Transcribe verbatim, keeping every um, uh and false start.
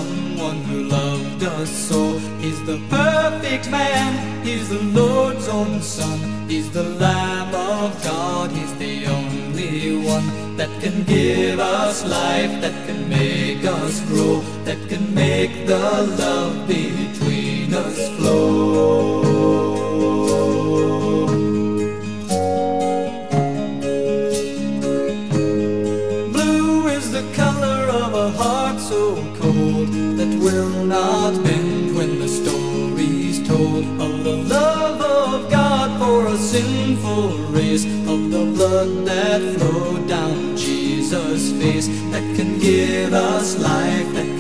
someone who loved us so. He's the perfect man, He's the Lord's own Son. He's the Lamb of God, He's the only one that can give us life, that can make us grow, that can make the love between us flow. Blue is the color of a heart so cold that will not bend when the story's told of the love of God for a sinful race, of the blood that flowed down Jesus' face, that can give us life, that